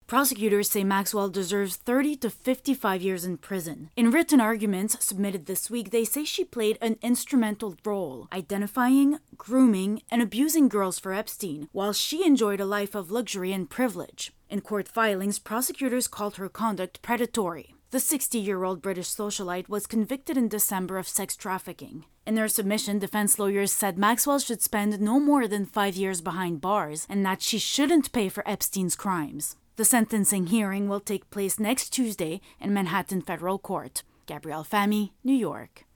Prosecutors say Maxwell deserves 30 to 55 years in prison. In written arguments submitted this week, they say she played an instrumental role, identifying, grooming, and abusing girls for Epstein, while she enjoyed a life of luxury and privilege. In court filings, prosecutors called her conduct predatory. The 60-year-old British socialite was convicted in December of sex trafficking. In their submission, defense lawyers said Maxwell should spend no more than 5 years behind bars and that she shouldn't pay for Epstein's crimes. The sentencing hearing will take place next Tuesday in Manhattan Federal Court. Gabrielle Fahmy, New York.